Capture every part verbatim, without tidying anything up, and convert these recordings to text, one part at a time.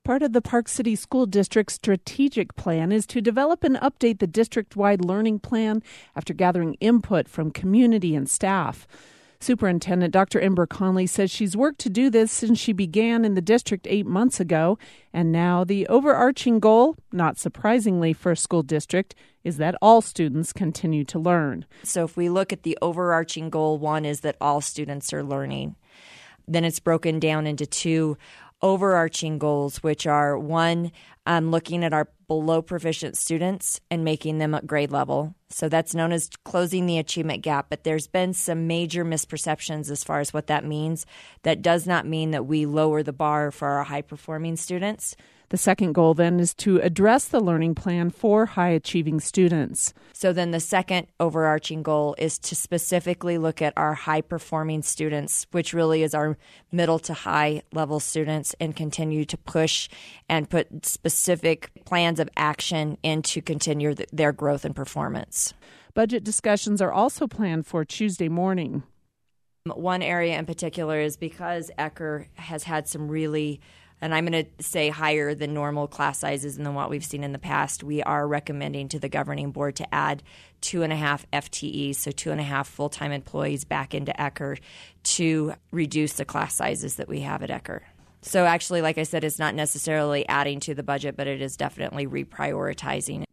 Part of the Park City School District's strategic plan is to develop and update the district-wide learning plan after gathering input from community and staff. Superintendent Doctor Ember Conley says she's worked to do this since she began in the district eight months ago, and now the overarching goal, not surprisingly for a school district, is that all students continue to learn. So if we look at the overarching goal, one is that all students are learning. Then it's broken down into two overarching goals, which are one, um, looking at our below proficient students and making them at grade level. So that's known as closing the achievement gap. But there's been some major misperceptions as far as what that means. That does not mean that we lower the bar for our high-performing students. The second goal, then, is to address the learning plan for high-achieving students. So then the second overarching goal is to specifically look at our high-performing students, which really is our middle to high-level students, and continue to push and put specific plans of action in to continue th- their growth and performance. Budget discussions are also planned for Tuesday morning. One area in particular is because Ecker has had some really and I'm going to say higher than normal class sizes and than what we've seen in the past, we are recommending to the governing board to add two and a half F T Es, so two and a half full-time employees back into Ecker to reduce the class sizes that we have at Ecker. So actually, like I said, it's not necessarily adding to the budget, but it is definitely reprioritizing.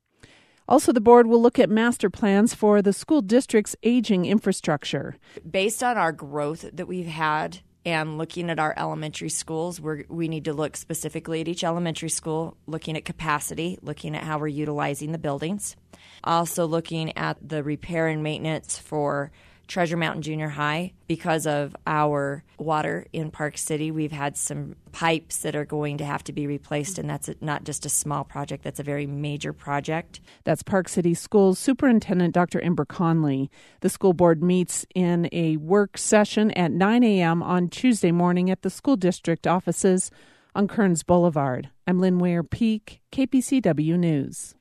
Also, the board will look at master plans for the school district's aging infrastructure. Based on our growth that we've had, and looking at our elementary schools, we're, we need to look specifically at each elementary school, looking at capacity, looking at how we're utilizing the buildings. Also looking at the repair and maintenance for Treasure Mountain Junior High. Because of our water in Park City, we've had some pipes that are going to have to be replaced, and that's not just a small project, that's a very major project. That's Park City Schools Superintendent Doctor Ember Conley. The school board meets in a work session at nine a.m. on Tuesday morning at the school district offices on Kearns Boulevard. I'm Lynn Ware Peak, K P C W News.